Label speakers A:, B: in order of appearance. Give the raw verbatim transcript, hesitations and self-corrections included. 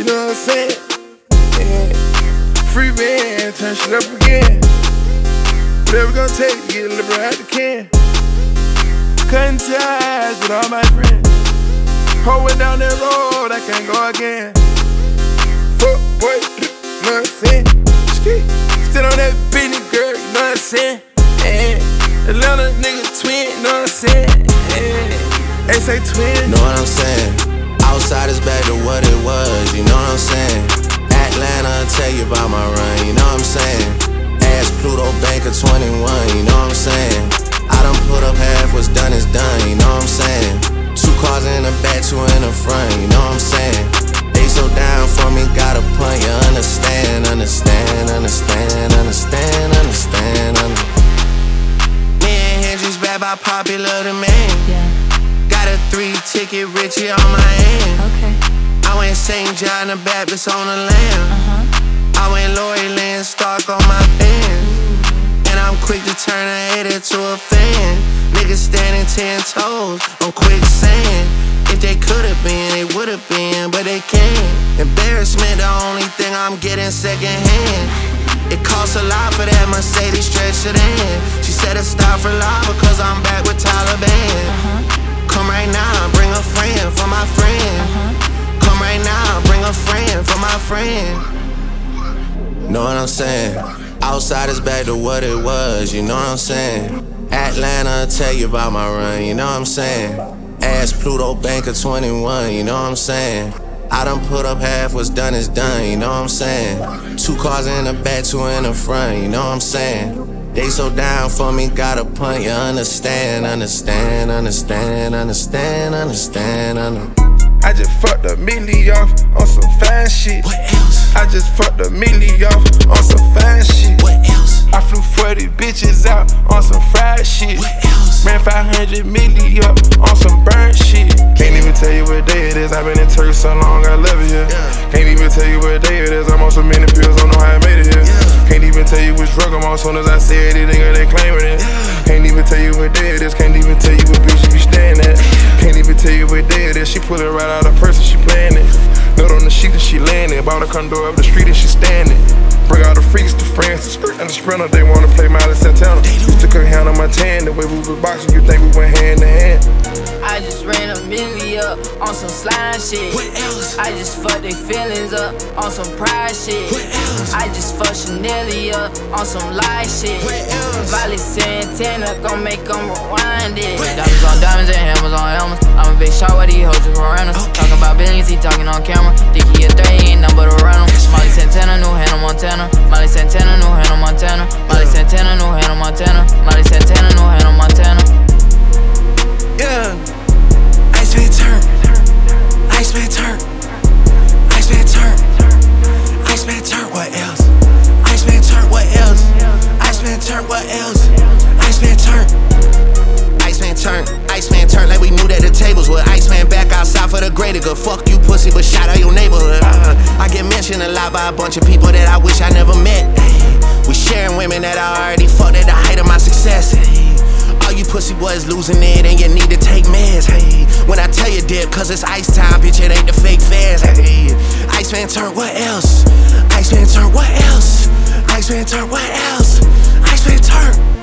A: You know what I'm saying? Yeah. Free band, turn shit up again. Whatever gonna take to get a little out the can. Cutting ties with all my friends. Holding down that road, I can't go again. Fuck boy, you know what I'm saying? Still on that business, girl, you know what I'm saying? Yeah. Atlanta nigga twin, you know what I'm saying? Yeah. They say twin.
B: Know what I'm saying? Outside is back to what it was, you know what I'm saying? Atlanta, I'll tell you about my run, you know what I'm saying? Ask Pluto Bank of twenty-one, you know what I'm saying? I done put up half, what's done is done, you know what I'm saying? Two cars in the back, two in the front, you know what I'm saying? They so down for me, got a punt, you understand, understand, understand, understand, understand, understand. Me and Hendrix back by popular demand.
C: Yeah.
B: Got a three ticket Richie on my hand.
C: Okay.
B: I went Saint John the Baptist on the lamb.
C: Uh-huh.
B: I went Lori Lynn Stark on my pants. And I'm quick to turn a hater to a fan. Niggas standing ten toes on quicksand. If they could've been, they would've been, but they can't. Embarrassment, the only thing I'm getting secondhand. It costs a lot for that Mercedes stretch sedan. She said to stop for life because I'm back with Taliban.
C: Uh-huh.
B: Come right now, bring a friend for my friend.
C: Uh-huh.
B: Come right now, bring a friend for my friend. Know what I'm saying? Outside is back to what it was, you know what I'm saying? Atlanta, I'll tell you about my run, you know what I'm saying? Ask Pluto Bank of twenty-one, you know what I'm saying? I done put up half, what's done is done, you know what I'm saying? Two cars in the back, two in the front, you know what I'm saying? They so down for me, got a punt, you understand, understand, understand, understand, understand, understand.
A: I just fucked a milli off on some fine shit.
B: What else?
A: I just fucked a milli off on some fine shit.
B: What else?
A: I flew forty bitches out on some fried shit.
B: What else?
A: Ran five hundred milli up on some burnt shit. Can't even tell you what day it is. I've been in Turkey so long, I love it here.
B: Yeah.
A: Can't even tell you what day it is. I'm on so many pills, don't know how I made it here.
B: Yeah.
A: Can't even tell you which drug I'm on. Soon as I say it, they nigga they claiming it.
B: Yeah.
A: Can't even tell you what day it is. Can't even tell you what bitch you be staying at. Can't even tell you what day it is. She pull it right out of her purse and she playing it. Note on the sheet and she laying it. Bought a condo up the street and she standing. Bring all the freaks to France, the skirt and the sprinter. They wanna play Miley Santana. Used to cook hand on my tan. The way we was boxing, you think we went hand to hand.
C: I just ran a milli up on some slime shit.
B: What else?
C: I just fucked their feelings up on some pride shit.
B: What else?
C: I just fucked Chanelli up on some lie shit.
B: What else?
C: Miley Santana gon' make them rewind it.
B: What
C: Diamonds on diamonds and hammers on hammers. I'm a big shot, what these hoes just around us.
B: Okay.
C: Talking about billions, he talking on camera. Think he a threat, he ain't nothing but a rental. Miley Santana, new Hannah Montana. Miley Santana, new Hannah Montana. Miley Santana, new Hannah Montana. Miley Santana, new Hannah Montana.
B: Yeah. Iceman turn. Iceman turn. Iceman turn. Iceman turn. What else? Iceman turn. What else? Iceman turn. What else? Iceman turn. Iceman turn. Iceman turn like we knew that the tables were. Iceman back outside for the greater good. Fuck you, pussy, but shout out your neighborhood. Uh, I get mentioned a lot by a bunch of people that I wish I never met. Ay, we sharing women that I already fucked at the height of my success. Ay, all you pussy boys losing it and you need to take meds. Hey, when I tell you dip, cause it's ice time, bitch, it ain't the fake fans. Hey, Iceman turn, what else? Iceman turn, what else? Iceman turn, what else? Iceman turn.